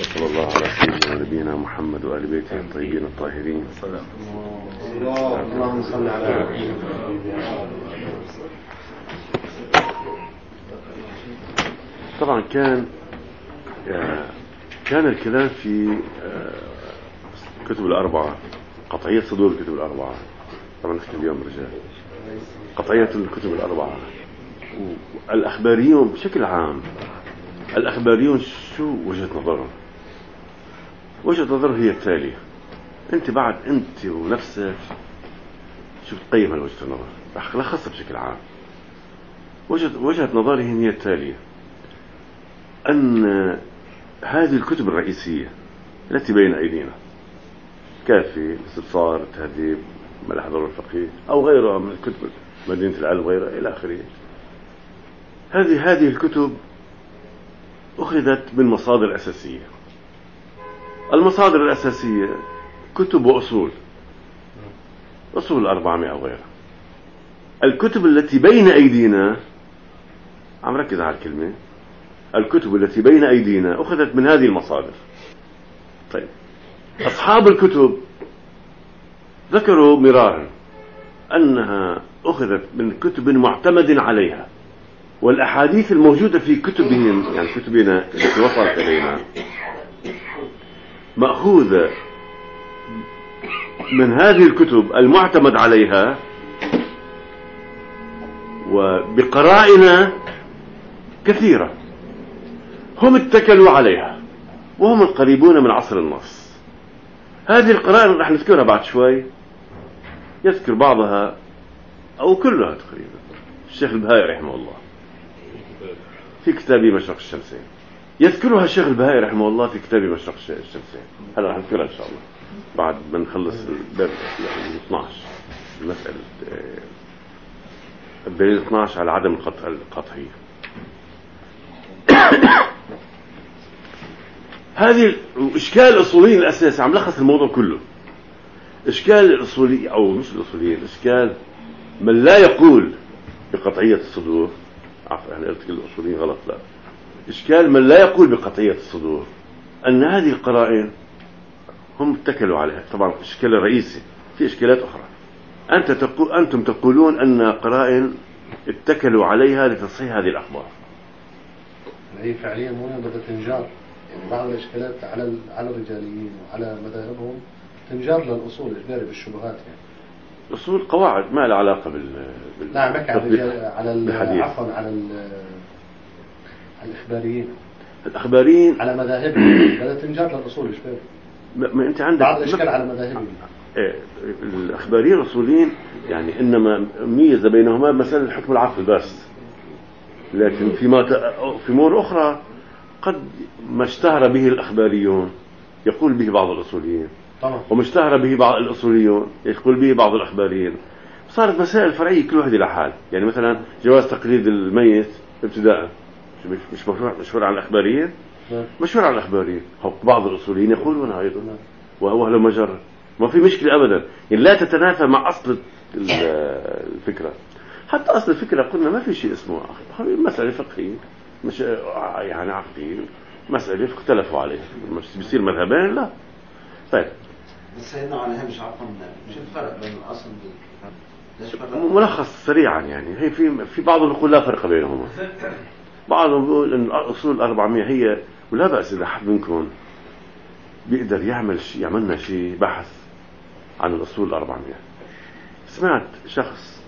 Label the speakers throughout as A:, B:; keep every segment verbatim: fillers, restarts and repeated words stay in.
A: وصلى الله على سيدنا ونبينا محمد وآل بيته الطيبين الطاهرين.
B: اللهم صل على
A: طبعا كان كان الكلام في كتب الأربعة، قطعية صدور الكتب الأربعة. طبعا نحكي اليوم رجال قطعية الكتب الأربعة. الأخباريون بشكل عام، الأخباريون شو وجهة نظرهم؟ وجهة نظرهم هي التالية. أنت بعد أنت ونفسك شو بتقيم هالوجهة النظر؟ رح ألخصها بشكل عام. وجهة وجهة نظرهم هي التالية: أن هذه الكتب الرئيسية التي بين أيدينا، كافي، الاستبصار، التهذيب، ملاحظة الفقيه أو غيرها من الكتب، مدينة العلم وغيرها إلى آخره، هذه هذه الكتب أخذت من مصادر أساسية. المصادر الأساسية كتب وأصول، أصول الأربعمائة وغيرها. الكتب التي بين أيدينا، عم ركز على الكلمة، الكتب التي بين أيدينا أخذت من هذه المصادر. طيب، أصحاب الكتب ذكروا مرارا أنها أخذت من كتب معتمد عليها، والأحاديث الموجودة في كتبهم، يعني كتبنا التي وصلت إلينا، مأخوذة من هذه الكتب المعتمد عليها وبقرائن كثيرة هم اتكلوا عليها، وهم القريبون من عصر النص. هذه القرائن رح نذكرها بعد شوي، يذكر بعضها أو كلها تقريبا الشيخ البهائي رحمه الله في كتابه مشرق الشمسين. يذكرها الشيخ البهائي رحمه الله في كتابه مشرق الشمسين. هلا رح نذكرها إن شاء الله بعد ما نخلص الباب اثني عشر، المسألة الدليل اثني عشر على عدم القطعية. هذه إشكال الأصوليين الأساسي، عم لخص الموضوع كله. إشكال الأصولي أو مش الأصوليين، إشكال من لا يقول بقطعية الصدور. عفوا أنا قلت الأصوليين غلط، لا، إشكال من لا يقول بقطعية الصدور أن هذه القرائن هم اتكلوا عليها. طبعا الإشكال الرئيسي، في إشكالات أخرى. أنت تقول أنتم تقولون أن قرائن اتكلوا عليها لتصحيح هذه الأخبار.
B: هي فعليا هنا بدأت تنجار، يعني بعض الإشكالات على على الرجاليين وعلى مذاهبهم تنجار للأصول إجباري بالشبهات. يعني
A: الأصول قواعد ما لها علاقة بال
B: بال نعم بك على على عفوا على الإخباريين
A: الأخباريين
B: على مذاهبهم بدأت تنجار للأصول إجباري.
A: ما, ما أنت عندك
B: بعض الإشكال على مذاهبهم.
A: إيه، الأخباريين الأصوليين يعني إنما ميز بينهما مسألة الحكم العقل بس، لكن فيما في أمور أخرى قد ما اشتهر به الأخباريون يقول به بعض الأصوليين، وما اشتهر به بعض الأصوليون يقول به بعض الأخباريين. صارت مسائل فرعية كل واحد إلى حال. يعني مثلا جواز تقليد الميت ابتداء مش مشهور مشهور عن الأخباريين، مشهور عن الأخباريين. بعض الأصوليين يقولون أيضا، وهو له مجرد، ما في مشكلة أبدا. يعني لا تتنافى مع أصل الفكرة. حتى أصل الفكرة قلنا ما في شيء اسمه مسألة فقهية، مش يعني عقدية، مسألة اختلفوا عليها، مش بيصير مذهبين، لا. طيب،
C: سيدنا على مش عارفين شو الفرق بين الأصل والفقه؟
A: ملخص سريعا يعني، هي في في بعضهم يقول لا فرق بينهما. بعضهم بيقول ان الاصول الأربعمائة هي، ولا بأس اذا حد منكم بيقدر يعمل شيء، يعملنا شيء بحث عن الاصول الأربعمائة. سمعت شخص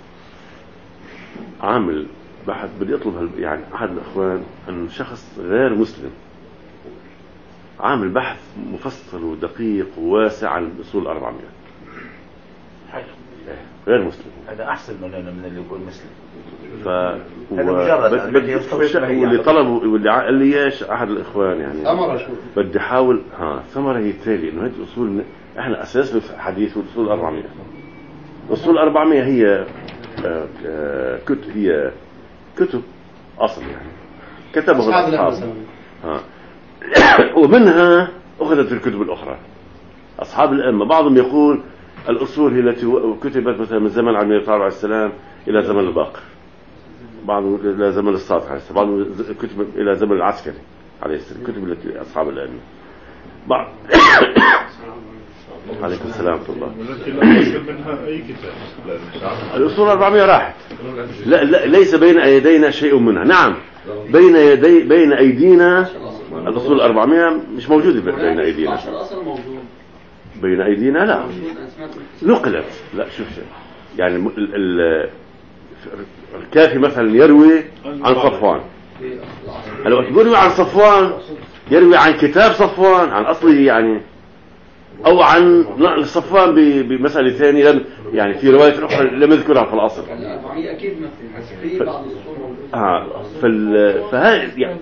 A: عامل بحث، بدي اطلب يعني احد الاخوان، ان شخص غير مسلم عامل بحث مفصل ودقيق وواسع عن الاصول الأربعمائة.
D: حلو.
A: غير مسلم،
D: هذا احسن من من اللي يقول مسلم.
A: ف واللي طلبوا واللي قال لي ايش احد الاخوان يعني
B: ثمره شو
A: بدي احاول ها ثمره هي التالي، انه هذه الاصول احنا اساسنا في الحديث والاصول الأربعمائة. الاصول الأربعمائة هي كتب، هي كتب اصل يعني كتبها الاصحاب، ها ومنها اخذت في الكتب الاخرى اصحاب الائمه. بعضهم يقول الاصول هي التي كتبت مثلا من زمن علي بن عليه السلام الى زمن الباقر، بعضهم الى زمن الصادق عليه السلام، بعضهم كتب الى زمن العسكري عليه السلام، كتب التي اصحاب الائمه. بعض عليكم السلام ورحمة الله.
E: ولكن لا يصل منها أي كتاب.
A: الأصول الأربعمائة راحت. لا, لا ليس بين يدينا شيء منها. نعم بين يدي بين أيدينا الأصول الأربعمائة مش موجودة بين أيدينا. بين أيدينا لا نقلت. لا شوف شيء يعني الكافي مثلا يروي عن صفوان. لو يروي عن صفوان يروي عن كتاب صفوان عن أصله يعني، أو عن صفوان بمسألة ثانية لم يعني في رواية أخرى لم يذكرها في الأصل.
C: أكيد في بعض الصور
A: آه فال فهذا يعني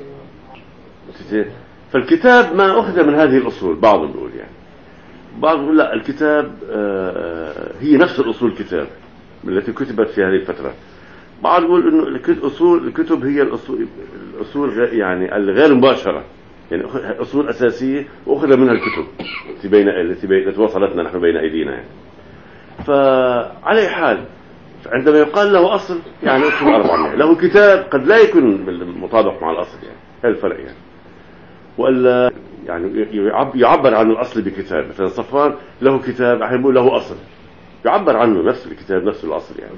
A: فالكتاب ما أخذ من هذه الأصول. بعضهم يقول يعني بعض يقول لا الكتاب آه هي نفس الأصول الكتاب التي كتبت في هذه الفترة. بعض يقول إنه الأصول الكتب هي الأصول الأصول يعني الغير مباشرة يعني أصول أساسية وأخذ منها الكتب التي بين التي التي وصلتنا نحن بين أيدينا يعني. فعلى حال عندما يقال له أصل يعني أصول أربعمائة له كتاب قد لا يكون مطابق مع الأصل يعني هذا الفرق يعني. وإلا يعني يعبر عن الأصل بكتاب مثلا صفوان له كتاب أحيانا يقول له أصل يعبر عنه نفس الكتاب نفس الأصل يعني.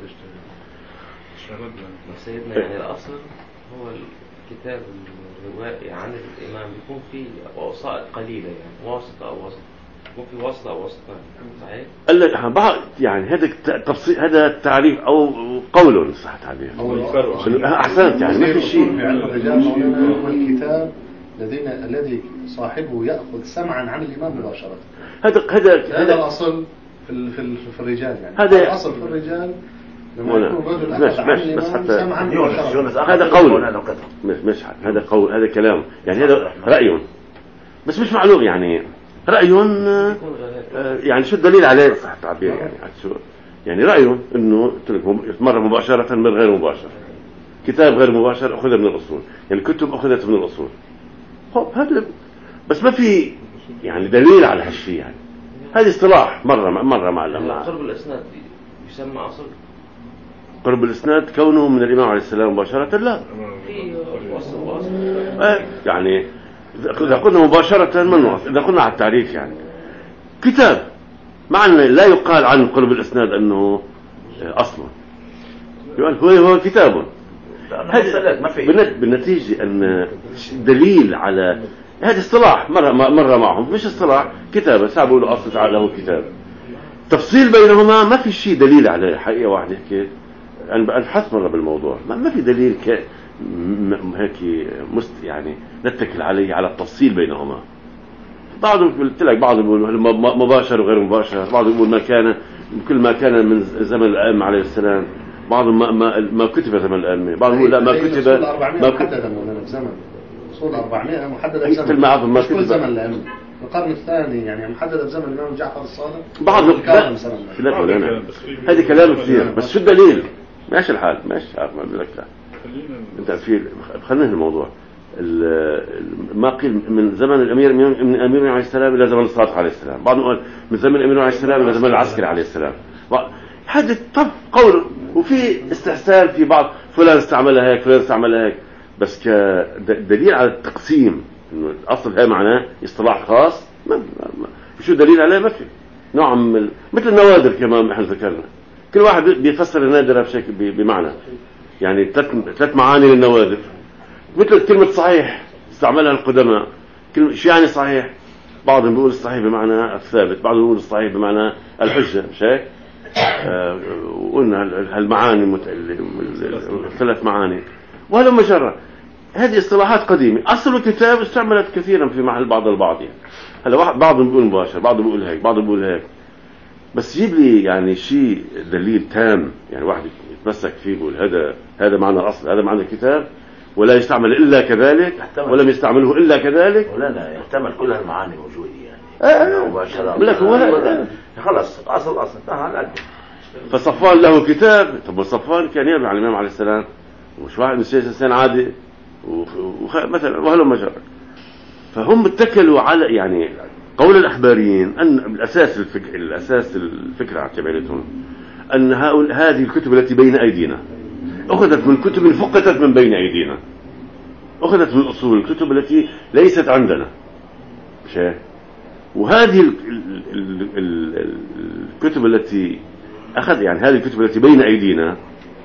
F: سيدنا يعني الأصل هو الكتاب الروائي عن الإمام يكون فيه وسائط قليلة يعني واسطة أو وسط يكون في واسطة أو وسطان صحيح؟
A: قال بعض يعني هذا تفصيل هذا تعريف أو قول صح تعبير أحسنت يعني ما في شيء.
B: في علم الرجال هو الكتاب الذين الذي صاحبه يأخذ سمعا عن الإمام مباشرة.
A: هذا هذا
B: هذا الأصل في في في الرجال يعني.
A: هذا
B: الأصل في الرجال لما يكون رجل أخذ عن الإمام سمعا مباشرة.
A: هذا قول مش مش هذا قول هذا كلام يعني هذا رأي بس مش معلوم يعني رأي يعني شو الدليل عليه صح التعبير يعني شو يعني رأي إنه مرة مباشرة من غير مباشر كتاب غير مباشر أخذ من الأصول يعني كتب أخذت من الأصول. طب هذا بس ما في يعني دليل على هالشيء يعني هذا اصطلاح مرة مرة معلمنا.
F: قرب الإسناد يسمى أصل.
A: قرب الإسناد كونه من الإمام عليه السلام مباشرة لا
F: في وصل وصل
A: يعني إذا قلنا مباشرة من وصل إذا قلنا على التعريف يعني كتاب معنى لا يقال عن قرب الإسناد أنه أصلا يقول هو هو كتاب. بالنتيجة أن دليل على هذا اصطلاح مرة مرة معهم مش اصطلاح كتابة سابوا له أصل تعالى هو كتاب تفصيل بينهما ما في شيء دليل عليه حقيقة واحدة هيك أنا أبحث مرة بالموضوع ما, ما في دليل ك هيك مست يعني نتكل عليه على التفصيل بينهما. بعضهم قلت لك بعضهم يقول مباشر وغير مباشر بعضهم يقول ما كان كل ما كان من زمن الأئمة عليه السلام بعضهم ما ما, ما كتب زمن الأئمة بعضهم يقول لا ما كتب
B: ما محددة من زمن أصول أربعمائة محددة بزمن
A: ما
B: كل زمن الأئمة القرن الثاني يعني محددة بزمن الإمام جعفر الصادق
A: بعض لا هذا كلام كثير بس شو الدليل ماشي الحال ماشي ما بقول لك لا انت في خلينا الموضوع ما قيل من زمن الامير من الامير عليه السلام الى زمن الصادق عليه السلام بعضهم يقول من زمن الامير عليه السلام الى زمن العسكري عليه السلام هذا طب قول وفي استحسان في بعض فلان استعملها هيك فلان استعملها هيك بس كدليل على التقسيم انه الاصل هي معناه اصطلاح خاص ما شو دليل عليه ما في نوع من مثل النوادر كمان احنا ذكرنا كل واحد بيفسر النادرة بشكل بمعنى يعني ثلاث معاني للنوادر مثل كلمة صحيح استعملها القدماء كلمة شو يعني صحيح بعضهم بيقول الصحيح بمعنى الثابت بعضهم بيقول الصحيح بمعنى الحجة مش هيك آه وقلنا هالمعاني الثلاث معاني وهذا مجرد هذه اصطلاحات قديمة أصل الكتاب استعملت كثيرا في محل بعض البعض يعني هلا واحد بعضهم بيقول مباشر بعضهم بيقول هيك بعضهم بيقول هيك بس يجيب لي يعني شيء دليل تام يعني واحد يتمسك فيه يقول هذا هذا معنى الأصل هذا معنى الكتاب ولا يستعمل إلا كذلك ولم يستعمله إلا كذلك
D: ولا لا يحتمل كل هالمعاني موجودة يعني
A: آه
D: مباشرة
A: لكن ولا
D: خلص أصل أصل انتهى.
A: فصفوان له كتاب طب صفوان كان يروي عن الإمام عليه السلام ومش واحد من السياسة إنسان عادي ومثلا وهلم مجرد فهم اتكلوا على يعني قول الأخباريين أن الأساس الفكر الأساس الفكرة اعتبرتهم أن هذه الكتب التي بين أيدينا أخذت من كتب فقدت من بين أيدينا أخذت من أصول الكتب التي ليست عندنا مش هيك؟ وهذه ال ال ال ال الكتب التي أخذ يعني هذه الكتب التي بين أيدينا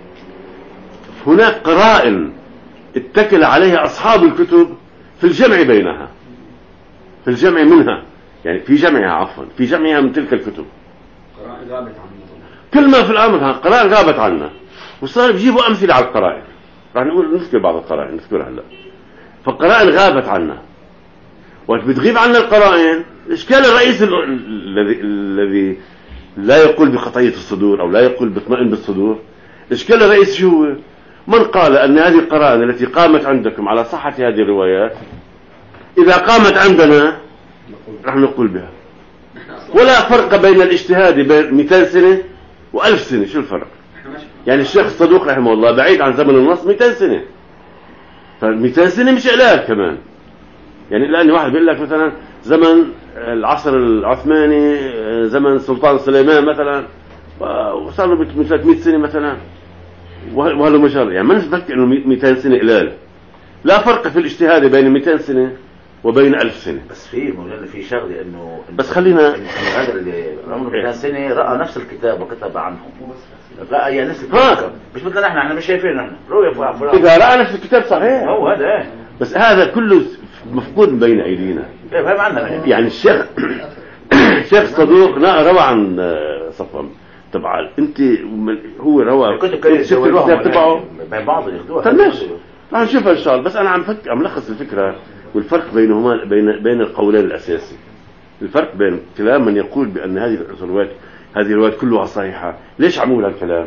A: هناك قرائن اتكل عليها أصحاب الكتب في الجمع بينها، في الجمع منها، يعني في جمعها عفوا في جمعها من تلك الكتب.
C: قرائن غابت عنه
A: كل ما في الأمر ها قرائن غابت عنا، وصار بيجيبوا أمثلة على القرائن. راح نقول نذكر بعض القرائن نذكرها هلا. فالقرائن غابت عنا، وقت بتغيب عنا القرائن الإشكال الرئيسي الذي الذي لا يقول بقطعية الصدور أو لا يقول باطمئن بالصدور، الإشكال الرئيسي شو هو؟ من قال أن هذه القرائن التي قامت عندكم على صحة هذه الروايات إذا قامت عندنا راح نقول بها، ولا فرق بين الاجتهاد بين مئتين سنة وألف سنة. شو الفرق؟ يعني الشيخ الصدوق رحمه الله بعيد عن زمن النص مئتين سنة، فمئتين سنة مش إعلان كمان. يعني الآن واحد بيقول لك مثلا زمن العصر العثماني، زمن سلطان سليمان مثلا، وصار له ثلاثمئة سنة مثلا، وهذا ما شاء الله. يعني ما نفكر إنه مئتين سنة إعلان. لا فرق في الاجتهاد بين مئتين سنة وبين ألف سنة.
D: بس في مولانا في شغله انه
A: بس خلينا
D: هذا اللي عمره مئتين سنه راى نفس الكتاب وكتب عنه، راى يعني نفس الكتاب، مش مثل احنا احنا مش شايفين احنا رؤيه فلان
A: اذا راى نفس الكتاب صحيح
D: هو هذا ايه.
A: بس هذا كله مفقود بين ايدينا.
D: كيف هاي عندنا
A: يعني الشيخ الشيخ صدوق روى عن صفوان تبع انت هو روى
D: الكتاب تبعه بين بعض ياخذوها.
A: طيب ماشي راح نشوفها ان شاء الله. بس انا عم فك عم لخص الفكره والفرق بينهما بين بين القولين الاساسي. الفرق بين كلام من يقول بان هذه الروايات هذه الروايات كلها صحيحه، ليش عمول هالكلام؟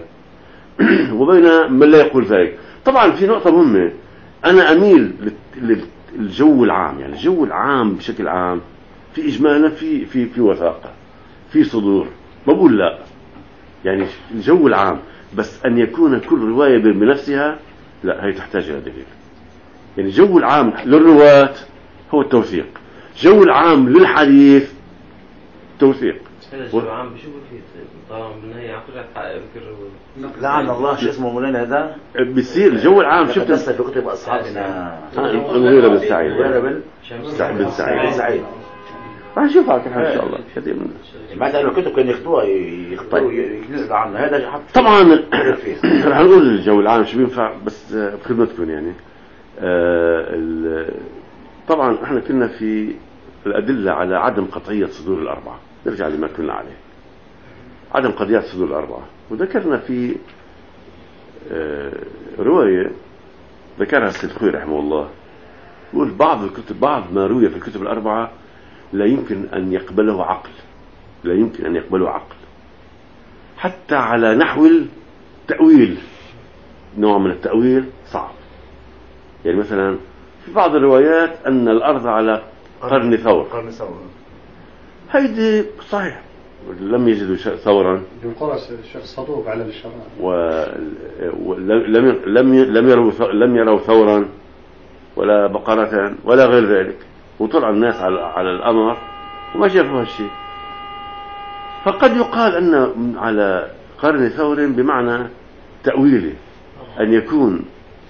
A: وبين من لا يقول ذلك. طبعا في نقطه مهمه، انا اميل للجو العام، يعني الجو العام بشكل عام في اجمالا في في في وثاقه في صدور، ما بقول لا، يعني الجو العام، بس ان يكون كل روايه بنفسها لا، هي تحتاج الى دليل. يعني الجو العام للرواة هو التوثيق، جو العام للحديث توثيق.
F: الجو العام بشوفوا فيه طالما بالنهاية يعطوا لك حق ذكر.
D: لعن الله شو اسمه مولانا هذا
A: بيصير الجو العام. شفت
D: لسه في كتب اصحابنا
A: المغيرة بن سعيد
D: المغيرة بن
A: بن سعيد
D: سعيد
A: راح نشوفها ان شاء الله. شديد من
D: بعد انه الكتب كانوا ياخذوها يختاروا ينزلوا عنها. هذا حط
A: طبعا راح نقول الجو العام شو بينفع بس بخدمتكم. يعني آه طبعا احنا كنا في الأدلة على عدم قطعية صدور الأربعة. نرجع لما كنا عليه، عدم قطعية صدور الأربعة. وذكرنا في آه رواية ذكرها السيد خوي رحمه الله، يقول بعض الكتب بعض ما روي في الكتب الأربعة لا يمكن أن يقبله عقل، لا يمكن أن يقبله عقل حتى على نحو التأويل. نوع من التأويل صعب. يعني مثلا في بعض الروايات أن الأرض على قرن ثور،
D: قرن ثور
A: هيدي صحيح، لم يجدوا ثورا
B: يقول الشيخ الصدوق على الشرع
A: ولم لم لم يروا لم يروا ثورا ولا بقرة ولا غير ذلك، وطلع الناس على على الأمر وما شافوا هالشيء. فقد يقال أن على قرن ثور بمعنى تأويله أن يكون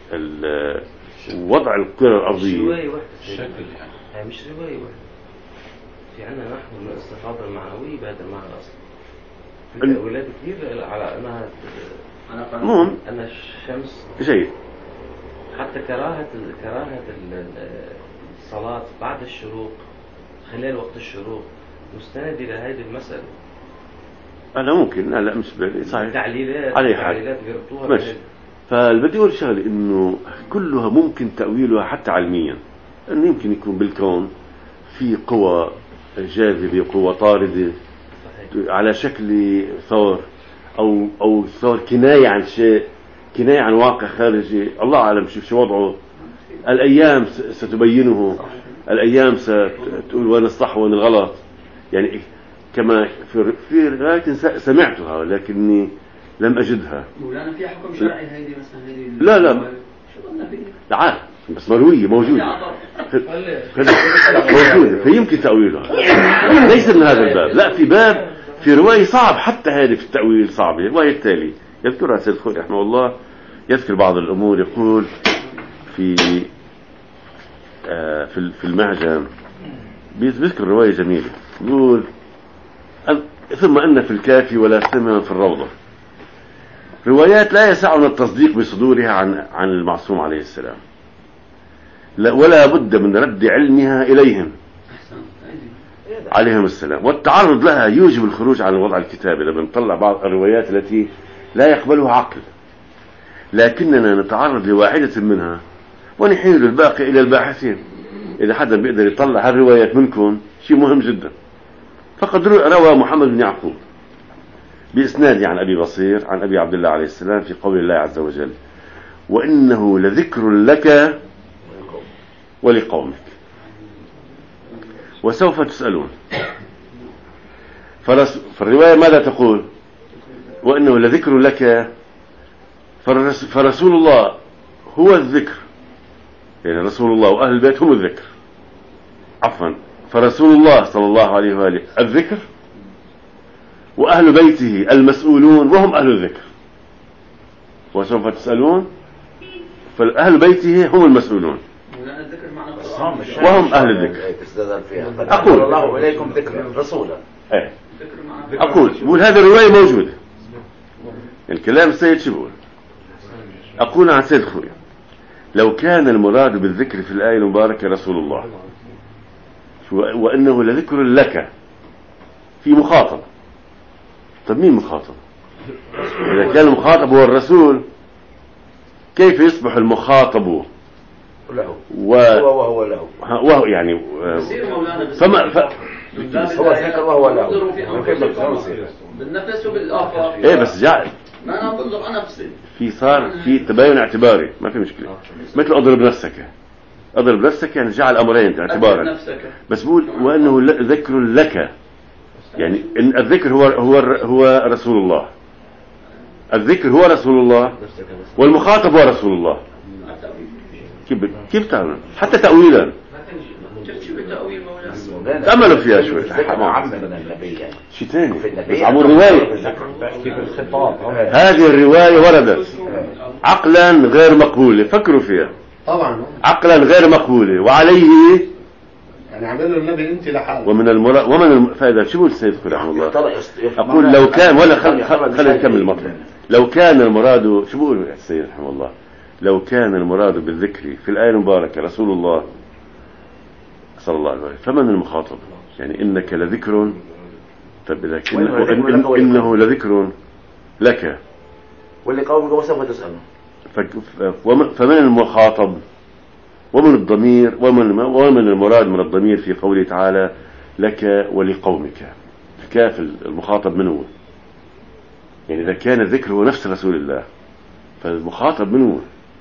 A: وضع الكرة الأرضية
F: رواية واحدة الشكل، يعني مش رواية واحدة. في عندنا نحو من الاستفاضة المعنوية بهذا المعنى أصلا. في تأويلات كثير على أنها
A: مهم
F: أن الشمس
A: جيد.
F: حتى كراهة كراهة الصلاة بعد الشروق خلال وقت الشروق مستند إلى هذه المسألة.
A: أنا ممكن لا لا مش بالي صحيح.
F: تعليلات
A: عليه
F: تعليلات يربطوها
A: ماشي. فالبدي أقول شغلة إنه كلها ممكن تأويلها حتى علميا، إنه يمكن يكون بالكون في قوى جاذبة قوة طاردة على شكل ثور، أو أو ثور كناية عن شيء، كناية عن واقع خارجي، الله أعلم شو شو وضعه. الأيام ستبينه، الأيام ستقول وين الصح وين الغلط. يعني كما في في رواية سمعتها ولكني لم أجدها.
C: مولانا في حكم شرعي هيدي مثلا هيدي
A: لا لا
C: شو قلنا فيه؟
A: لا عارف بس مروية موجودة موجودة فيمكن تأويلها. ليس من هذا الباب، لا في باب في رواية صعب حتى هذه في التأويل صعبة. الرواية التالي يذكرها سيد خوي رحمه الله، يذكر بعض الأمور. يقول في آه في في المعجم بيذكر رواية جميلة يقول ثم أن في الكافي ولا ثم في الروضة روايات لا يسعنا التصديق بصدورها عن عن المعصوم عليه السلام، لا ولا بد من رد علمها إليهم عليهم السلام، والتعرض لها يوجب الخروج عن الوضع الكتابي. لما نطلع بعض الروايات التي لا يقبلها عقل، لكننا نتعرض لواحدة منها ونحيل الباقي إلى الباحثين. إذا حدا بيقدر يطلع هالروايات منكم شيء مهم جدا. فقد روى محمد بن يعقوب بإسناد عن أبي بصير عن أبي عبد الله عليه السلام في قول الله عز وجل: وإنه لذكر لك ولقومك وسوف تسألون. فالرواية ماذا تقول؟ وإنه لذكر لك، فرسول الله هو الذكر، يعني رسول الله وأهل البيت هم الذكر، عفوا فرسول الله صلى الله عليه وآله الذكر، وأهل بيته المسؤولون وهم أهل الذكر. وسوف تسألون، فأهل بيته هم المسؤولون وهم أهل الذكر. أقول
D: الله إليكم ذكر رسولا.
A: ايه أقول بقول هذه الرواية موجودة، الكلام السيد شو بقول؟ أقول عن سيد خويا: لو كان المراد بالذكر في الآية المباركة رسول الله وإنه لذكر لك، في مخاطب. طب مين مخاطب؟ إذا كان المخاطب هو الرسول، كيف يصبح المخاطب
D: له
A: و...
D: هو وهو له
A: وهو يعني فما ف...
D: هو الذكر وهو له
G: بالنفس وبالآخر.
A: ايه بس جاء
G: ما انا بضرب انا نفسي
A: في صار في تباين اعتباري، ما في مشكله. مثل اضرب نفسك، اضرب نفسك يعني جعل امرين اعتبارا، بس بقول وانه ذكر لك، يعني ان الذكر هو هو هو رسول الله، الذكر هو رسول الله والمخاطب هو رسول الله. كيف كيف تعمل حتى تأويلا تأملوا فيها شوي. شيء ثاني عمو الرواية، هذه الرواية وردت عقلا غير مقبولة، فكروا فيها
B: طبعا
A: عقلا غير مقبولة، وعليه
B: يعني عملوا النبي انت لحاله.
A: ومن المرا ومن الفائدة شو السيد رحمه الله؟ أقول لو كان ولا خل خل خلينا نكمل المطلب. لو كان المراد شو بقول السيد رحمه الله؟ لو كان المراد بالذكر في الآية المباركة رسول الله صلى الله عليه وسلم، فمن المخاطب؟ يعني إنك لذكر، طب إذا إنه, إنه لذكر لك
D: ولقومك وسوف تسألون،
A: فمن المخاطب ومن الضمير ومن ومن المراد من الضمير في قوله تعالى لك ولقومك؟ كاف المخاطب منه، يعني إذا كان الذكر هو نفس رسول الله فالمخاطب منه.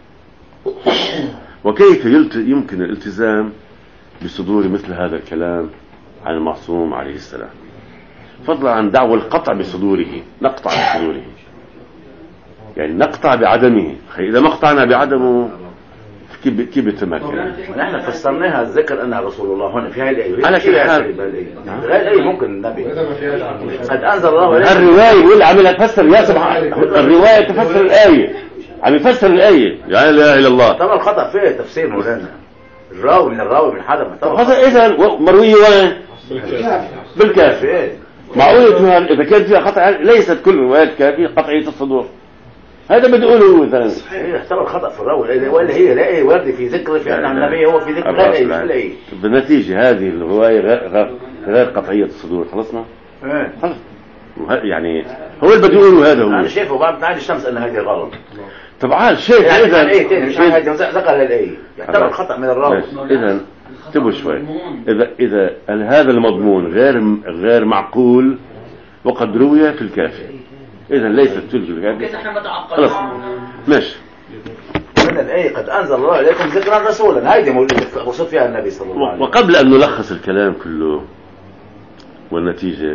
A: وكيف يمكن الالتزام بصدور مثل هذا الكلام عن المعصوم عليه السلام، فضلا عن دعوى القطع بصدوره؟ نقطع بصدوره يعني نقطع بعدمه. إذا ما قطعنا بعدمه كيف كيف يتمكن؟
D: نحن فسرناها الذكر أنها رسول الله هنا في هذه الآية.
A: على كل حال
D: هذه الآية ممكن النبي قد أنزل الله إليه
A: الرواية واللي عم تفسر يا سبحان، الرواية تفسر الآية، عم يفسر الآية لا إله إلا الله.
D: طبعا الخطأ فيه تفسير مولانا، الراوي من الراوي من حدا
A: هذا. إذا مروية وين؟ بالكافي. معقولة إذا كان فيها خطأ؟ ليست كل روايات كافية قطعية الصدور، هذا بدي أقوله مثلا.
D: صحيح احتمل خطأ في الراوي، ولا هي لا إيه ورد في ذكر في أن النبي هو في ذكر لا إيه لا إيه.
A: بالنتيجة هذه الرواية غير غير قطعية الصدور. خلصنا؟
D: إيه
A: خلص. يعني هو اللي بدي أقوله هذا هو.
D: أنا شايفه بعد تعالي الشمس أن هذه غلط.
A: طبعا شيء
D: يعني إذا إيه تاني مش هذه ذكر للإيه يحتمل خطأ من الراوي.
A: إذا انتبهوا شوي، إذا إذا هذا المضمون غير غير معقول وقد روي في الكافي، إذا ليست تلك الكافي. خلاص ماشي.
D: من الآية قد أنزل الله إليكم ذكرا رسولا، هذه وصف فيها النبي صلى الله عليه وسلم.
A: وقبل أن نلخص الكلام كله والنتيجة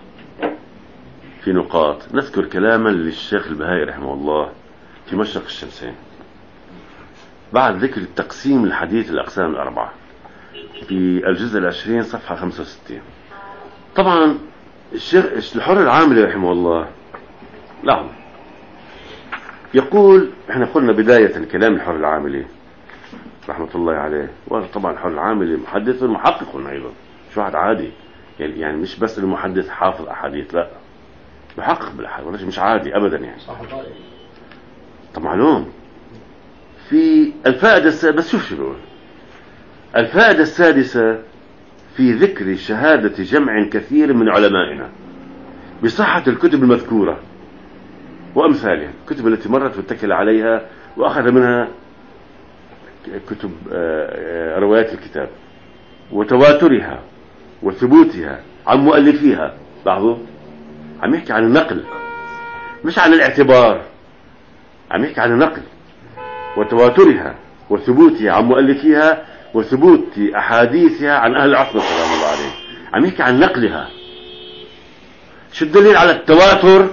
A: في نقاط، نذكر كلاما للشيخ البهائي رحمه الله في مشرق الشمسين بعد ذكر التقسيم الحديث الأقسام الأربعة في الجزء العشرين صفحة خمسة وستين. طبعا الشيخ الحر العاملي رحمه الله لا يقول، احنا قلنا بداية كلام الحر العاملي رحمة الله عليه، وطبعا الحر العاملي محدث ومحقق أيضا مش واحد عادي يعني, يعني مش بس المحدث حافظ أحاديث، لا بحقق بالأحاديث، مش عادي أبدا يعني.
B: صح طيب.
A: طب معلوم في الفائدة السادسة، بس شوف شو بقول. الفائدة السادسة في ذكر شهادة جمع كثير من علمائنا بصحة الكتب المذكورة وأمثالها، الكتب التي مرت واتكل عليها وأخذ منها كتب روايات الكتاب، وتواترها وثبوتها عن مؤلفيها. لاحظوا عم يحكي عن النقل مش عن الاعتبار، عم يحكي عن النقل وتواترها وثبوتها عن مؤلفيها وثبوت أحاديثها عن أهل العصر سلام الله عليه. عم يحكي عن نقلها. شو الدليل على التواتر؟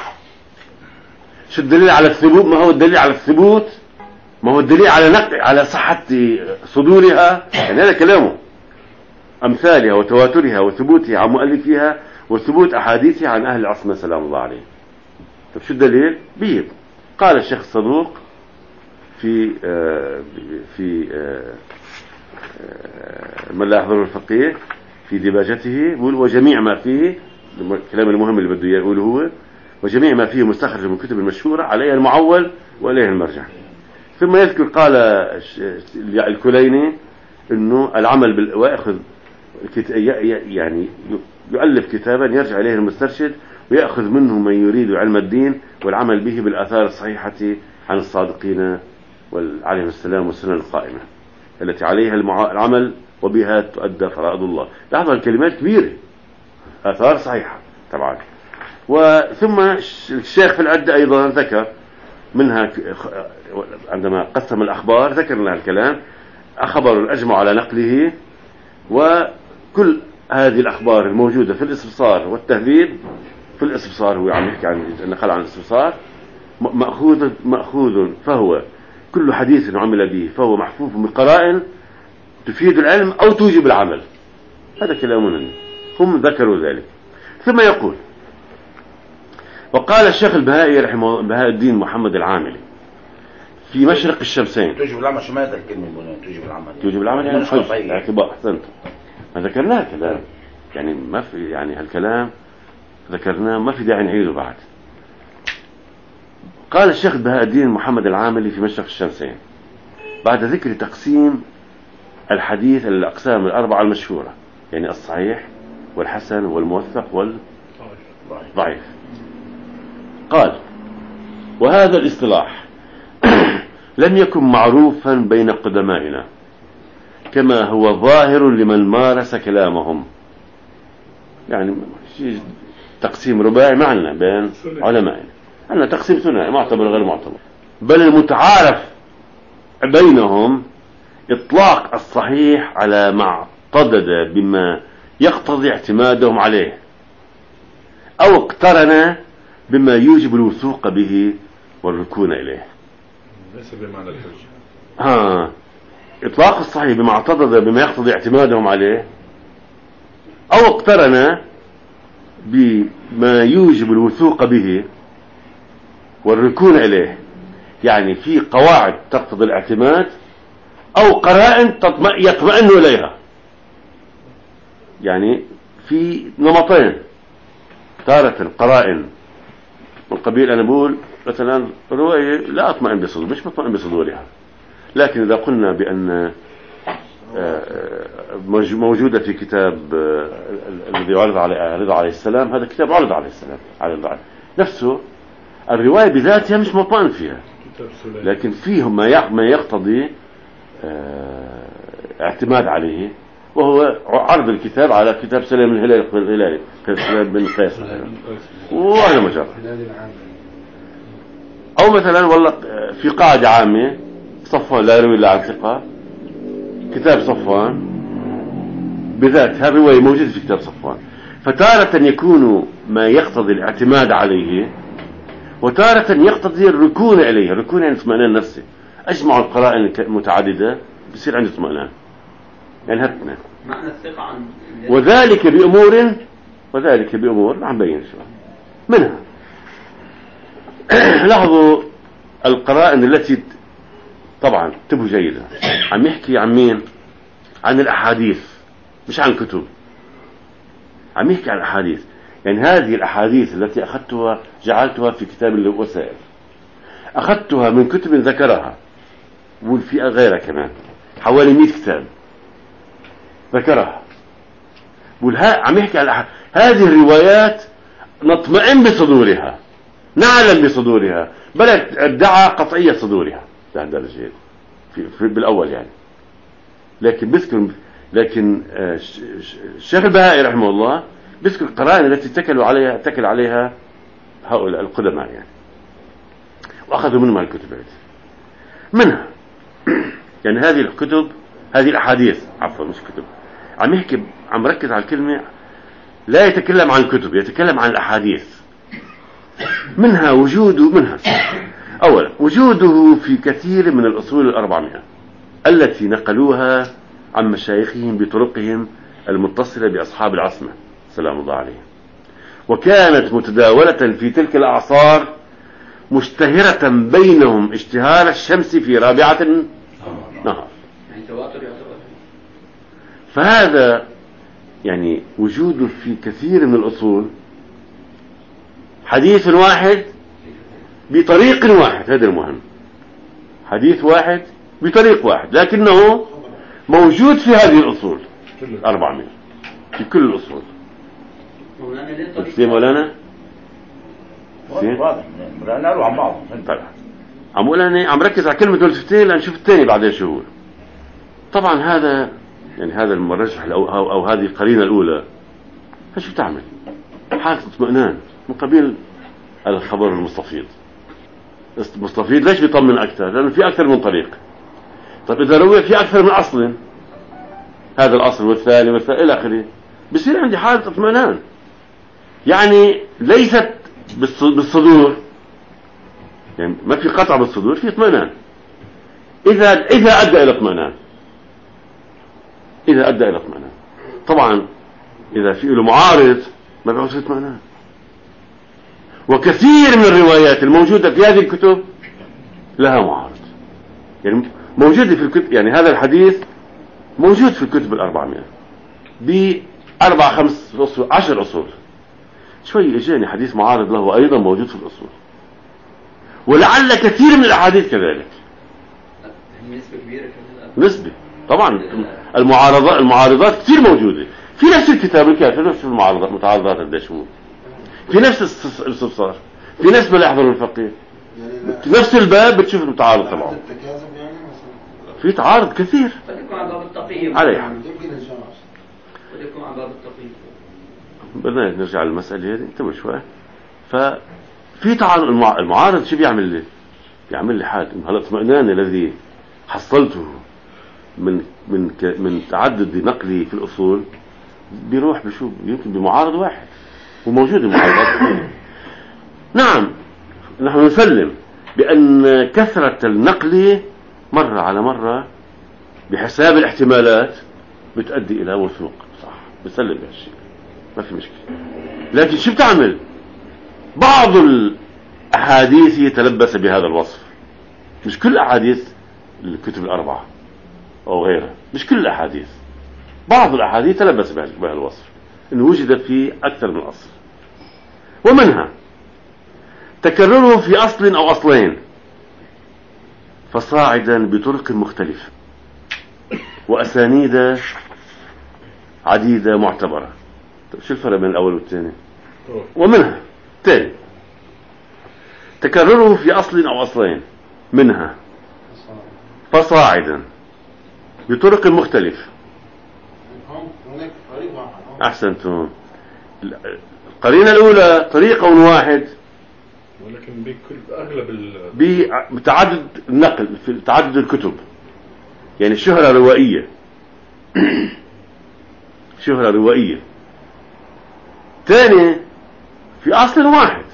A: شو الدليل على الثبوت؟ ما هو الدليل على الثبوت؟ ما هو الدليل على نقل على صحة صدورها؟ يعني هذا كلامه. أمثالها وتواترها وثبوتها عن مؤلفيها وثبوت أحاديثها عن أهل العصر سلام الله عليه. طيب شو الدليل؟ بيض. قال الشيخ الصدوق في آه في آه من لا يحضر الفقيه في ديباجته يقول: وجميع ما فيه، الكلام المهم اللي بده يقوله هو: وجميع ما فيه مستخرج من الكتب المشهورة عليها المعول وإليه المرجع. ثم يذكر قال الكليني انه العمل بال... ويأخذ يعني يؤلف كتابا يرجع اليه المسترشد ويأخذ منه من يريد علم الدين والعمل به بالآثار الصحيحة عن الصادقين عليهم السلام والسنة القائمة التي عليها العمل وبها تؤدى فرائض الله. لاحظوا الكلمات كبيرة، آثار صحيحة طبعا. وثم الشيخ في العدة أيضا ذكر منها عندما قسم الأخبار ذكر لنا الكلام: خبر أجمع على نقله، وكل هذه الأخبار الموجودة في الاستبصار والتهذيب. في الاستبصار هو عم يحكي عن نقل عن الاستبصار مأخوذ مأخوذ فهو كل حديث عمل به فهو محفوف بقرائن تفيد العلم أو توجب العمل. هذا كلامنا، هم ذكروا ذلك. ثم يقول: وقال الشيخ البهائي رحمه بهاء الدين محمد العاملي في مشرق الشمسين.
D: توجب العمل. شو معنى الكلمة هنا توجب العمل؟
A: توجب العمل يعني الحج، الاعتبار. أحسنت، ما ذكرناه كلام يعني ما في يعني هالكلام ذكرناه ما في داعي نعيده بعد. قال الشيخ بهاء الدين محمد العاملي في مشرق الشمسين بعد ذكر تقسيم الحديث الأقسام الأربعة المشهورة، يعني الصحيح والحسن والموثق والضعيف، قال: وهذا الاصطلاح لم يكن معروفا بين قدمائنا كما هو ظاهر لمن مارس كلامهم. يعني تقسيم رباعي معنا بين علمائنا، عندنا تقسيم ثنائي معتبر غير معتبر. بل المتعارف بينهم إطلاق الصحيح على ما اعتضد بما يقتضي اعتمادهم عليه أو اقترن بما يوجب الوثوق به والركون إليه.
E: ليس بمعنى الحجة.
A: ها إطلاق الصحيح بما اعتضد بما يقتضي اعتمادهم عليه أو اقترن بما يوجب الوثوق به والركون إليه. يعني في قواعد تقتضي الاعتماد أو قرائن يطمئن إليها. يعني في نمطين: تارة قرائن من قبيل أنا بقول مثلا رواية لا أطمئن بصدور، مش مطمئن بصدورها، لكن إذا قلنا بأن موجودة في كتاب الذي عرض عليه رضا عليه السلام، هذا كتاب عرض عليه السلام على الرضا نفسه، الرواية بذاتها مش مطمئن فيها، لكن فيه ما يقتضي اعتماد عليه، وهو عرض الكتاب على كتاب سليم الهلالي سليم بن قيس وهذا مجرد. أو مثلا والله في قاعدة عامة: صفوان لا يروي إلا عن ثقة، كتاب صفوان بذات هالرواية موجودة في كتاب صفوان. فتارة يكون ما يقتضي الاعتماد عليه، وتارة يقتضي الركون إليه. الركون يعني اطمئنان نفسي. أجمع القرائن المتعددة بصير عندي اطمئنان، يعني هاتنا
C: معنى الثقة عن
A: وذلك بأمور وذلك بأمور عم بين شو منها. لاحظوا القرائن التي طبعا انتبهوا جيدا، عم يحكي عن مين؟ عن الأحاديث مش عن كتب. عم يحكي عن الأحاديث. يعني هذه الأحاديث التي أخذتها جعلتها في كتاب الوسائل، أخذتها من كتب ذكرها، وفي غيرها كمان حوالي مئة كتاب ذكرها. عم يحكي عن هذه الروايات نطمئن بصدورها، نعلم بصدورها، بل ادعى قطعية صدورها لهالدرجة في, في بالأول يعني. لكن بذكر لكن الشيخ البهائي رحمه الله بذكر القرائن التي اتكلوا عليها اتكل عليها هؤلاء القدماء يعني، وأخذوا منهم الكتب هذه منها. يعني هذه الكتب، هذه الأحاديث عفوا مش كتب، عم يحكي عم ركز على الكلمة، لا يتكلم عن الكتب، يتكلم عن الأحاديث. منها وجوده منها أولا وجوده في كثير من الأصول الأربعمائة التي نقلوها عن مشايخهم بطرقهم المتصلة بأصحاب العصمة سلام الله عليهم، وكانت متداولة في تلك الأعصار مشتهرة بينهم اشتهار الشمس في رابعة النهار. فهذا يعني وجوده في كثير من الأصول، حديث واحد بطريق واحد، هذا المهم، حديث واحد بطريق واحد لكنه موجود في هذه الأصول الأربعمائة في كل الأصول. مولانا مولانا
D: واضح لا نروح عن بعض.
A: طيب عم اقول انا عم ركز على كلمه والفتين لنشوف الثاني بعدين شو هو. طبعا هذا يعني هذا المرجح أو, أو, أو هذه القرينة الأولى فشو تعمل؟ حالة اطمئنان من قبيل الخبر المستفيض. مستفيض ليش بيطمن أكثر؟ لأنه في أكثر من طريق. طيب إذا روي في أكثر من أصل، هذا الأصل والثاني والثاني إلى آخره، بصير عندي حالة اطمئنان. يعني ليست بالصدور، يعني ما في قطع بالصدور، في اطمئنان. إذا إذا أدى إلى اطمئنان، إذا أدى إلى اطمئنان. طبعا إذا في له معارض ما بيعود في اطمئنان. وكثير من الروايات الموجودة في هذه الكتب لها معارض، يعني موجودة في الكتب. يعني هذا الحديث موجود في الكتب الأربعمائة بأربع خمس أصول عشر أصول. شوي إجاني حديث معارض له أيضا موجود في الأصول، ولعل كثير من الأحاديث كذلك.
G: نسبة كبيرة كمان.
A: نسبة طبعا. المعارضات المعارضات كثير موجودة في نفس الكتاب الكافي، نفس المعارضات متعارضات الدشمول، في نفس الاستفسار، في نفس ما لا يحضر الفقيه، في نفس الباب بتشوف المتعارض تبعه. في تعارض كثير.
G: خليكم على باب التقييم.
A: على حال.
G: خليكم على باب التقييم.
A: بدنا نرجع للمسألة هذه انتبه شوي. ففي تعارض. المعارض شو بيعمل لي؟ بيعمل لي حال هذا الاطمئنان الذي حصلته من من من تعدد نقلي في الأصول بيروح بشو يمكن بمعارض واحد، وموجود المعارضات كثيرة. نعم نحن نسلم بأن كثرة النقل مرة على مرة بحساب الاحتمالات بتؤدي إلى وثوق، صح، بسلم بهالشيء ما في مشكلة. لكن شو بتعمل؟ بعض الأحاديث يتلبس بهذا الوصف، مش كل أحاديث الكتب الأربعة أو غيرها، مش كل الأحاديث، بعض الأحاديث تلبس بهذا الوصف إنه وجد في أكثر من أصل. ومنها تكرره في أصل أو أصلين فصاعدا بطرق مختلفة وأسانيد عديدة معتبرة. طيب شو الفرق بين الأول والثاني؟ ومنها ثاني تكرره في أصل أو أصلين، منها فصاعدا بطرق مختلفة. أحسنتم. القرينة الأولى طريقة واحد،
E: ولكن بكل أغلب
A: بتعدد النقل في تعدد الكتب، يعني شهرة روائية شهرة روائية. ثاني في أصل واحد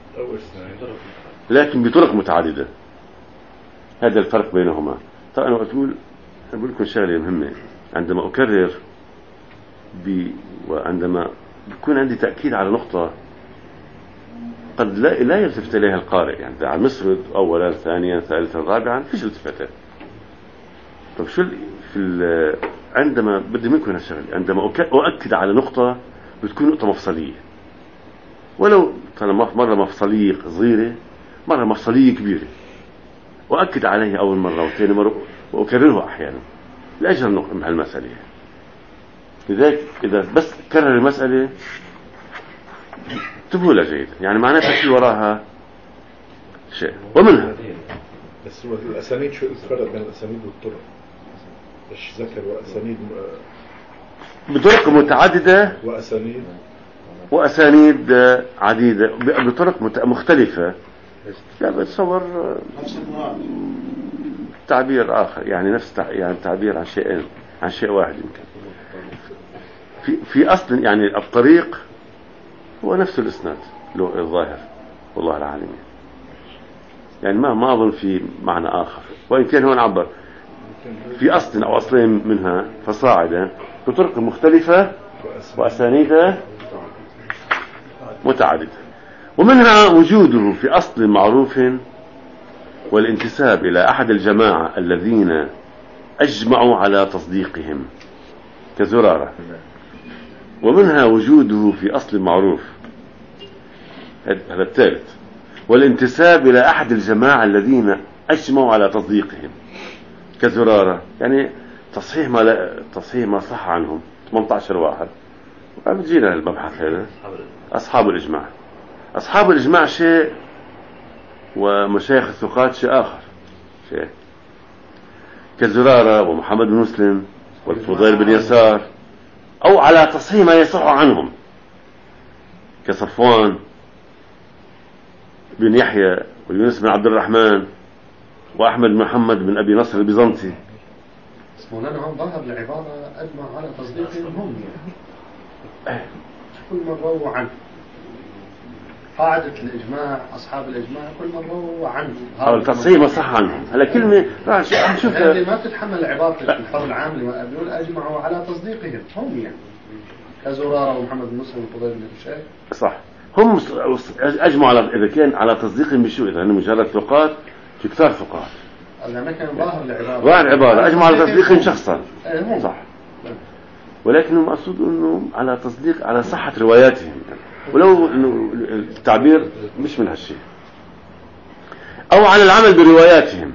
A: لكن بطرق متعددة. هذا الفرق بينهما. طبعا أنا أقول أقول لكم شغلة مهمة عندما أكرر ب... وعندما يكون عندي تأكيد على نقطة قد لا, لا يلتفت إليها القارئ. يعني على المسرد أولا ثانيا ثالثا رابعا فيش التفاتات. طب شو في ال... عندما بدي منكم هالشغلة، عندما أؤكد على نقطة بتكون نقطة مفصلية، ولو كان مرة مفصلية صغيرة مرة مفصلية كبيرة، وأكد عليها أول مرة وثاني مرة وأكررها أحيانا لأجل نقم هالمسألة. لذلك إذا بس كرر المسألة انتبهوا لها جيدا، يعني معناتها في وراها شيء. ومنها
E: بس هو الأسانيد شو الفرق بين الأسانيد والطرق؟ إيش ذكر وأسانيد
A: بطرق متعددة
E: وأسانيد
A: وأسانيد عديدة بطرق مختلفة، يعني بتصور
C: نفس المراد.
A: تعبير آخر، يعني نفس يعني تعبير عن شيئين عن شيء واحد يمكن. في في أصل يعني الطريق هو نفس الإسناد له الظاهر والله العالمين، يعني ما ما أظن في معنى آخر، وإن كان هو نعبر في أصل أو أصلين منها فصاعدا بطرق مختلفة وأسانيد متعددة. ومنها وجوده في أصل معروف والانتساب إلى أحد الجماعة الذين أجمعوا على تصديقهم كزرارة. ومنها وجوده في أصل معروف، هذا الثالث، والانتساب إلى أحد الجماعة الذين أجمعوا على تصديقهم كزرارة، يعني تصحيح ما لا تصحيح ما صح عنهم ثمانية عشر واحد. بتجينا المبحث هذا أصحاب الإجماع. أصحاب الإجماع شيء ومشايخ الثقات شيء آخر، شيء كزرارة ومحمد بن مسلم والفضيل بن يسار، أو على تصحيح ما يصح عنهم كصفوان بن يحيى ويونس بن عبد الرحمن وأحمد بن محمد بن أبي نصر البيزنطي.
B: اسمه لنا هم ظهر العبارة أجمع على تصديقهم هم، يعني كل من رووا عنه قاعدة الإجماع أصحاب الإجماع كل من رووا عنه
A: أو التصحيح ما صح عنهم. هلا كلمة راح نشوف
B: يعني ما تتحمل عبارة الحر العام لما بيقول أجمعوا على تصديقهم هم، يعني كزرارة ومحمد بن مسلم والفضيل بن الشيخ
A: صح. هم أجمعوا على إذا كان على تصديقهم بشو، إذا هن مجرد ثقات في كثار ثقات.
B: لما كان ظاهر العبارة
A: ظاهر العبارة أجمعوا على تصديقهم شخصا
B: هم.
A: صح، ولكن المقصود إنه على تصديق على صحة رواياتهم، ولو إنه التعبير مش من هالشيء. أو على العمل برواياتهم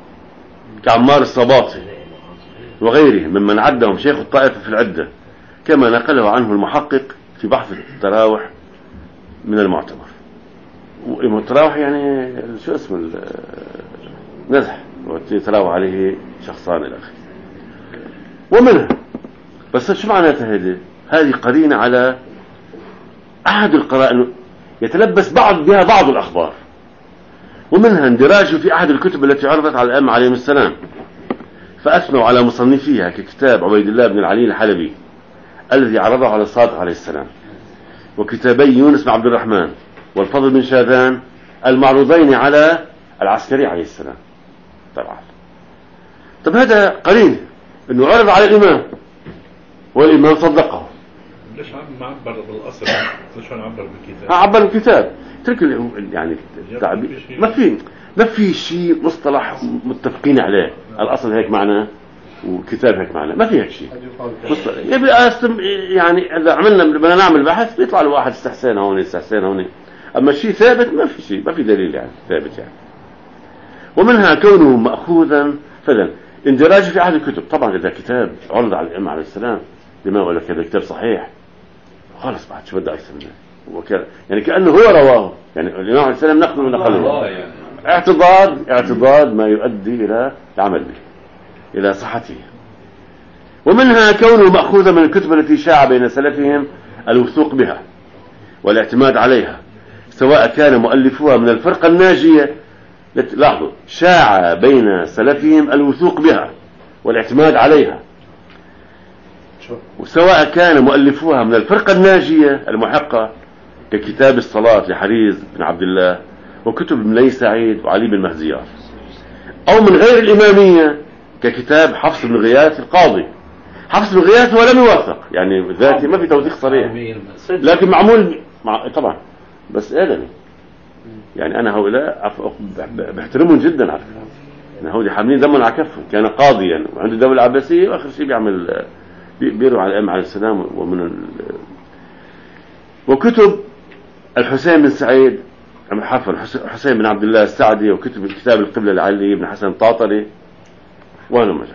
A: كعمار الصباطي وغيره ممن عدهم شيخ الطائفة في العدة، كما نقله عنه المحقق في بحث التراوح من المعتبر. والتراوح يعني شو اسمه نزح ويتراوح عليه شخصان إلى آخره. ومنها بس شو معناتها هذه؟ هذه قرينة على أحد القرائن يتلبس بعض بها بعض الأخبار. ومنها اندراجه في أحد الكتب التي عرضت على الأئمة عليهم السلام فأثنوا على مصنفيها ككتاب عبيد الله بن العلي الحلبي الذي عرضه على الصادق عليه السلام، وكتابي يونس بن عبد الرحمن والفضل بن شاذان المعروضين على العسكري عليه السلام. طبعا طب هذا قرين انه عرض على الامام والامام صدقه.
E: ليش ما عبر بالاصل؟ ليش ما عبر بالكتاب؟
A: عبر بالكتاب. ترك يعني التعبير ما في ما في شيء مصطلح متفقين عليه، الاصل هيك معناه وكتاب هيك معناه، ما في هيك شيء. يبقى يعني اذا عملنا بدنا نعمل بحث بيطلع له واحد استحسان هون استحسان هون، اما شيء ثابت ما في شيء، ما في دليل يعني ثابت يعني. ومنها كونه مأخوذا فعلا اندراجه في احد الكتب. طبعا اذا كتاب عرض على الائمه عليه السلام لما ولا كذا كتاب صحيح خلص بعد شو بدي اكثر منه، وكذا يعني كانه هو رواه، يعني الامام عليه السلام نقله ونقله يعني. اعتضاد اعتضاد ما يؤدي الى العمل به الى صحته. ومنها كونه مأخوذا من الكتب التي شاع بين سلفهم الوثوق بها والاعتماد عليها، سواء كان مؤلفوها من الفرقة الناجية. لاحظوا شاع بين سلفهم الوثوق بها والاعتماد عليها، وسواء كان مؤلفوها من الفرقة الناجية المحقة ككتاب الصلاة لحريز بن عبد الله وكتب ابن سعيد وعلي بن مهزيار، أو من غير الإمامية ككتاب حفص بن غياث القاضي. حفص بن غياث هو لم يوثق يعني ذاتي، ما في توثيق صريح لكن معمول مع... طبعا بس آدمي يعني. أنا هؤلاء بحترمهم جدا على فكرة، يعني هؤلاء حاملين دما على كفهم. كان قاضيا وعنده الدولة العباسية وآخر شيء بيعمل بيروي على الأئمة عليه السلام ومن وكتب الحسين بن سعيد عفوا حسين بن عبد الله السعدي، وكتب كتاب القبلة لعلي بن حسن الطاطري وهلم جرى،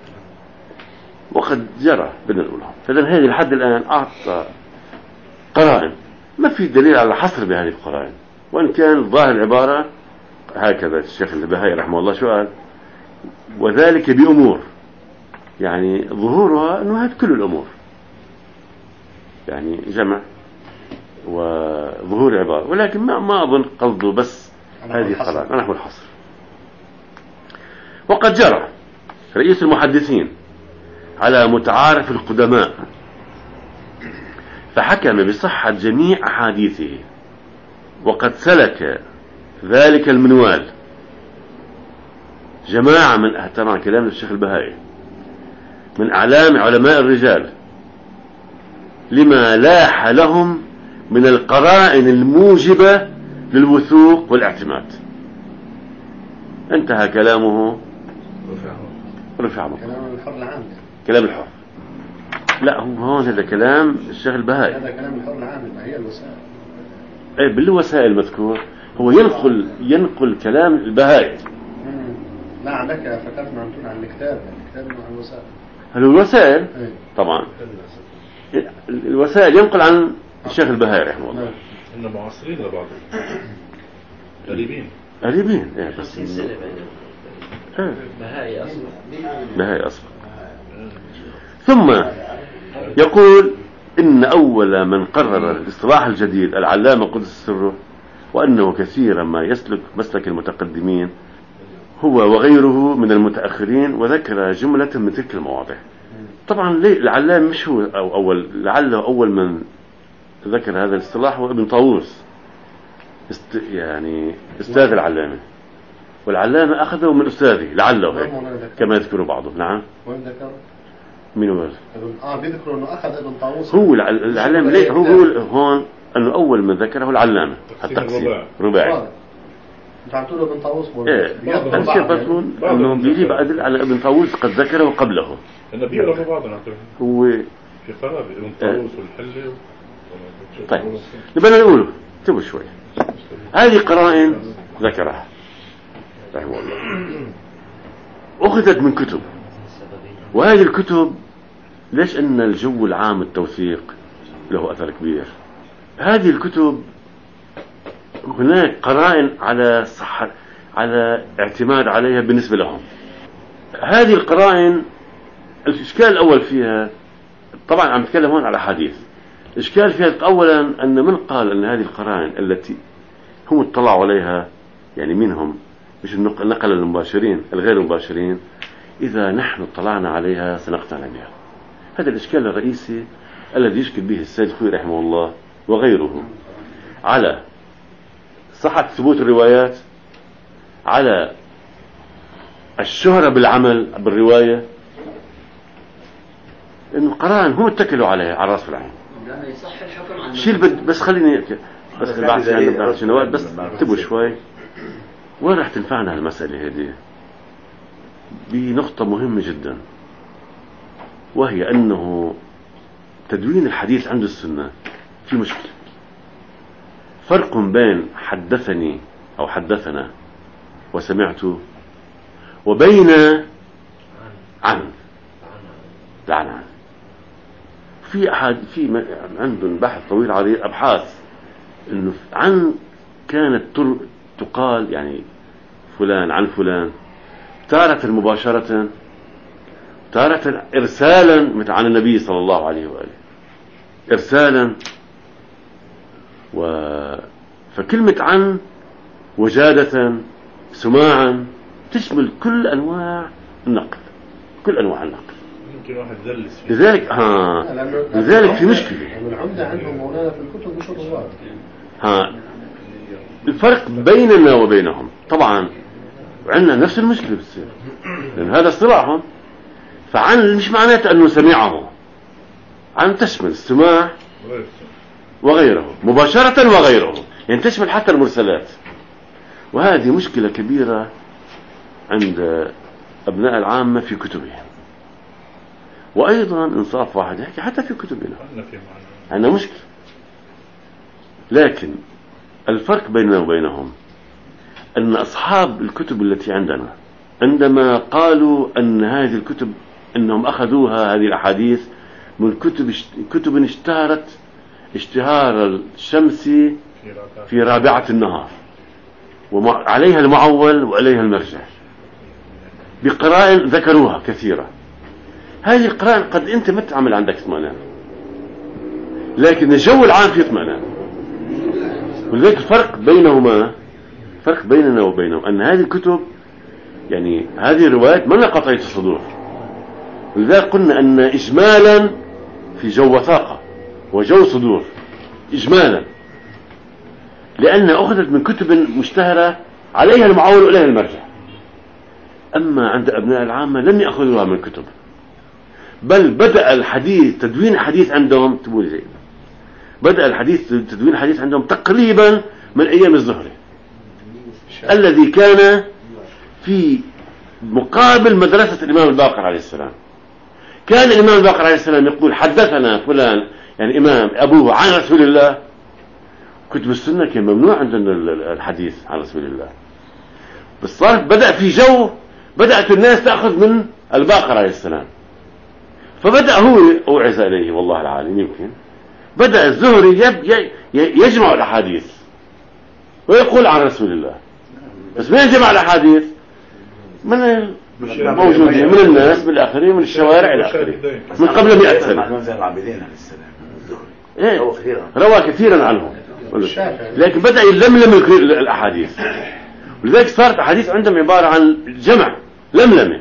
A: وقد جرى بين الأولى. فإذا هذه لحد الآن أعطى قرائن، ما في دليل على حصر بهذه القرائن، وإن كان ظاهر العبارة هكذا. الشيخ البهائي رحمه الله شو قال؟ وذلك بأمور، يعني ظهورها أنه هذه كل الأمور، يعني جمع وظهور عبارة، ولكن ما ما أظن قصده بس هذه القرائن، نحو الحصر. وقد جرى رئيس المحدثين على متعارف القدماء فحكم بصحة جميع أحاديثه، وقد سلك ذلك المنوال جماعة من أهتمام كلام الشيخ البهائي من أعلام علماء الرجال لما لاح لهم من القرائن الموجبة للوثوق والاعتماد. انتهى كلامه، رفع مقام.
B: كلام الحر العام،
A: كلام الحر. لا هو هون هذا كلام الشيخ البهائي،
B: هذا كلام الحر العام، ما هي الوسائل.
A: ايه بالوسائل المذكور هو ينقل ينقل كلام البهائي.
B: لا عليك فكرت عن عن الكتاب، الكتاب مع الوسائل.
A: هل الوسائل
B: ايه.
A: طبعا الوسائل ينقل عن الشيخ البهائي رحمه الله.
E: إنه معاصرين لبعض، قريبين
A: قريبين ايه بس
F: خمسين سنة
A: ايه
F: بهائي أصلا.
A: بهائي أصلا. ثم يقول إن أول من قرر الاصطلاح الجديد العلامة قدس سره، وأنه كثيرا ما يسلك مسلك المتقدمين هو وغيره من المتأخرين، وذكر جملة من تلك المواضع. طبعا ليه العلامة مش هو أو أول، لعله أول من ذكر هذا الاصطلاح هو ابن طاووس، است يعني أستاذ العلامة، والعلامة أخذه من أستاذه لعله هيك كما يذكر بعضهم. نعم.
B: وين ذكر؟
A: مين هو؟
B: اه بيذكروا انه اخذ ابن طاووس.
A: هو العلامة ليه هو بيقول هون انه اول من ذكره العلامة التقسيم رباعي.
B: انت عم تقول ابن طاووس مو؟
A: ايه انا كيف بقول انه بيجيب ادل على ابن طاووس قد ذكره قبله.
E: إنه بيقربوا بعضنا
A: هو
E: في قرابة ابن طاووس والحلة.
A: طيب نبقى نقوله انتبهوا شوي. هذه قرائن ذكرها رحمه الله أخذت من كتب، وهذه الكتب ليش أن الجو العام التوثيق له أثر كبير. هذه الكتب هناك قرائن على صحة على اعتماد عليها بالنسبة لهم. هذه القرائن الإشكال الأول فيها طبعا عم نتكلم هون على حديث. الإشكال فيها أولا أن من قال أن هذه القرائن التي هم اطلعوا عليها، يعني منهم مش النقل المباشرين الغير مباشرين، إذا نحن اطلعنا عليها سنقتنع بها. هذا الإشكال الرئيسي الذي يشكل به السيد خوي رحمه الله وغيره على صحة ثبوت الروايات، على الشهرة بالعمل بالرواية، إنه قرائن هم اتكلوا عليها على رأس العين.
G: لا يصح الحكم عن
A: شيل بد بس خليني بس بعد عن شنوات بس اكتبوا شوي. وين راح تنفعنا المسألة هذه بنقطة مهمة جدا، وهي أنه تدوين الحديث عند السنة في مشكلة. فرق بين حدثني أو حدثنا وسمعت وبين عن لعن عن. في أحد في عندهم بحث طويل عريض أبحاث إنه عن كانت تقال يعني فلان عن فلان تارة مباشرة، تارة إرسالا مثل عن النبي صلى الله عليه وآله إرسالا. و فكلمة عن وجادة سماعا تشمل كل أنواع النقل، كل أنواع النقل.
E: ممكن واحد زلس فيه.
A: لذلك ها لذلك في مشكلة.
B: العمدة عندهم مولانا في الكتب مش الرواة.
A: ها الفرق بيننا وبينهم طبعا عندنا نفس المشكلة بتصير، لأن هذا اصطلاحهم. فعن مش معناته أنه سمعه، عن تشمل السماع وغيره مباشرة وغيره، يعني تشمل حتى المرسلات. وهذه مشكلة كبيرة عند أبناء العامة في كتبهم، وأيضا إنصاف واحد يحكي حتى في كتبنا عندنا مشكلة. لكن الفرق بيننا وبينهم أن أصحاب الكتب التي عندنا عندما قالوا أن هذه الكتب أنهم أخذوها هذه الأحاديث من كتب كتب اشتهرت اشتهار الشمس في رابعة النهار وعليها المعول وعليها المرجع بقرائن ذكروها كثيرة. هذه القرائن قد أنت ما تعمل عندك اطمئنان، لكن الجو العام فيه اطمئنان. ولذلك الفرق بينهما فرق بيننا وبينهم أن هذه الكتب يعني هذه الروايات ما قطعية الصدور. ولذلك قلنا أن إجمالا في جو وثاقة وجو صدور إجمالا، لأنها أخذت من كتب مشتهرة عليها المعول وعليها المرجع. أما عند أبناء العامة لم يأخذوها من كتب، بل بدأ الحديث تدوين الحديث عندهم تقول زي بدأ الحديث تدوين الحديث عندهم تقريبا من أيام الزهري الذي كان في مقابل مدرسة الإمام الباقر عليه السلام. كان الإمام الباقر عليه السلام يقول حدثنا فلان يعني إمام أبوه عن رسول الله. كتب السنة كان ممنوع عندنا الحديث عن رسول الله، بس صار بدأ في جو بدأت الناس تأخذ من الباقر عليه السلام، فبدأ هو أوعز إليه والله العالم يمكن بدأ الزهري يجمع الأحاديث ويقول عن رسول الله، بس من جمع الأحاديث من موجودين من الناس بالآخرين من الشوارع إلى آخره من قبل مئة سنة.
D: زين العابدين عليه السلام
A: إيه
D: روى كثيرا
A: روى كثيرا عنهم، لكن بدأ يلملم الأحاديث. ولذلك صارت أحاديث عندهم عبارة عن جمع لملمة،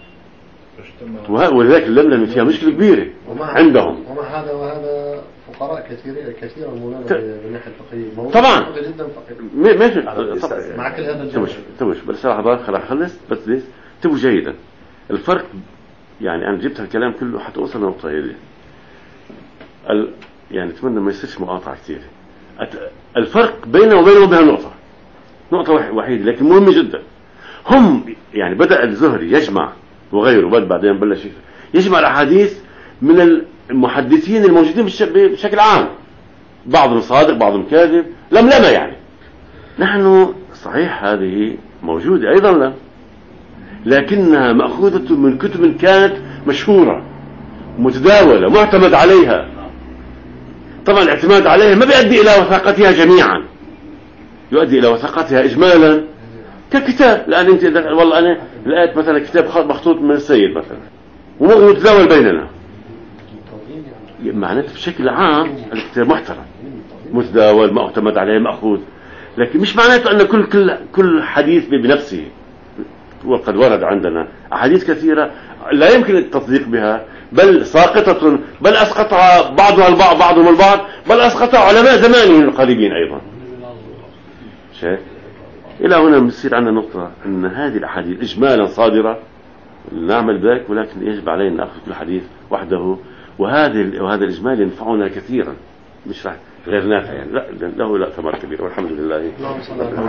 A: ولذلك اللملمة فيها مشكلة كبيرة عندهم.
B: ومع هذا وهذا فقراء كثير كثيرا مولانا بالناحية الفقهية
A: طبعا
B: جدا فقير
A: ما في
B: مع كل هذا الجو.
A: تبوش تبوش بس صراحة خلاص خلص بس ليش تبوا جيدا الفرق. يعني أنا جبت الكلام كله حتى أوصل لنقطة هذه ال... يعني أتمنى ما يصيرش مقاطعة كثير. أت... الفرق بيننا وبينهم بها نقطة نقطة وحيدة لكن مهمة جدا. هم يعني بدأ الزهري يجمع وغيره بل بعدين بلش يجمع الأحاديث من المحدثين الموجودين بشكل عام، بعضهم صادق بعضهم كاذب لملمة يعني. نحن صحيح هذه موجودة أيضا لا، لكنها مأخوذة من كتب كانت مشهورة متداولة معتمد عليها. طبعا الاعتماد عليها ما بيؤدي إلى وثاقتها جميعا، يؤدي إلى وثاقتها إجمالا ككتاب. لأن أنت والله أنا لقيت مثلا كتاب مخطوط من السيد مثلا ومتداول بيننا، معناته بشكل عام الكتاب محترم متداول معتمد عليه مأخوذ، لكن مش معناته أن كل كل كل حديث بنفسه. وقد ورد عندنا أحاديث كثيرة لا يمكن التصديق بها، بل ساقطة، بل أسقطها بعضها البعض بعضهم البعض، بل أسقطها علماء زمانه القريبين أيضا. شايف؟ إلى هنا بصير عندنا نقطة أن هذه الأحاديث إجمالا صادرة نعمل ذلك، ولكن يجب علينا نأخذ كل حديث وحده، وهذا وهذا الإجمال ينفعنا كثيرا مش غير نافع يعني، لا له لا ثمر كبير والحمد لله.